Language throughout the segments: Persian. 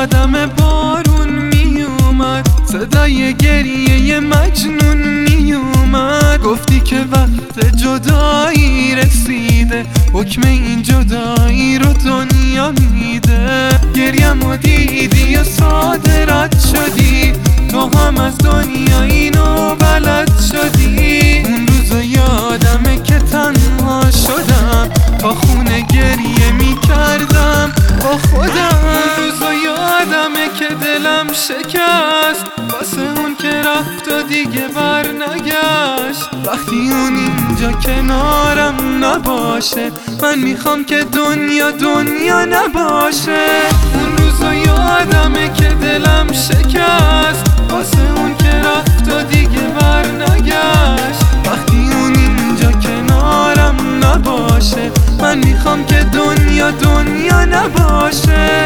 یادم بارون می اومد، صدای گریه مجنون می اومد. گفتی که وقت جدایی رسیده، حکم این جدایی رو دنیا میده. گریم و دیدی و ساده رد شدی، تو هم از دنیا اینو بلد شدی. اون روزو یادمه که تنها شدم، تا خونه گریه میکردم با خودم. اون روزو یادمه که دلم شکست، واسه اون که رفت و دیگه بر نگشت. وقتی اون اینجا کنارم نباشه، من میخوام که دنیا نباشه. اون روزو یادمه که دلم شکست، واسه اون که رفت و دیگه بر نگشت. وقتی اون اینجا کنارم نباشه، من میخوام که دنیا نباشه.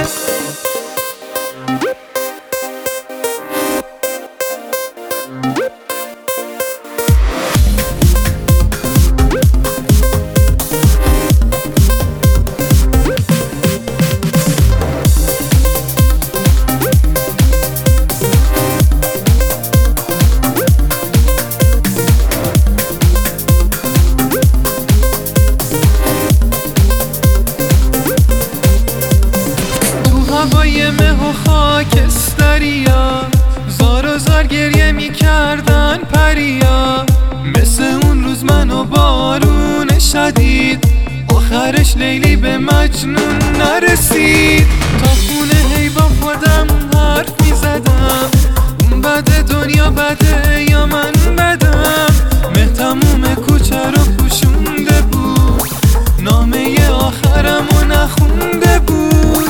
هوای مه و خاکستریا، زار و زار گریه میکردن پریا. مثل اون روز من و بارون شدید، آخرش لیلی به مجنون نرسید. تا خونه هی با خودم حرف میزدم، اون بده دنیا بده یا من بدم. مه تموم کوچه رو پوشونده بود، نامه آخرمو نخونده بود.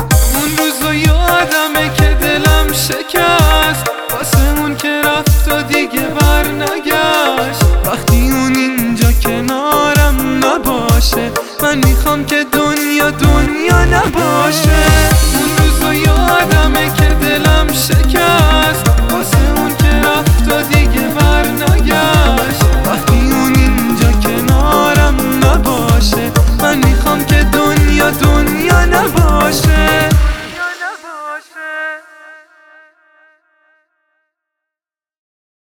یادمه که دلم شکست، واسه اون که رفت و دیگه بر نگشت. وقتی اون اینجا کنارم نباشه، من میخوام که دنیا نباشه. اون روزو یادمه که دلم شکست،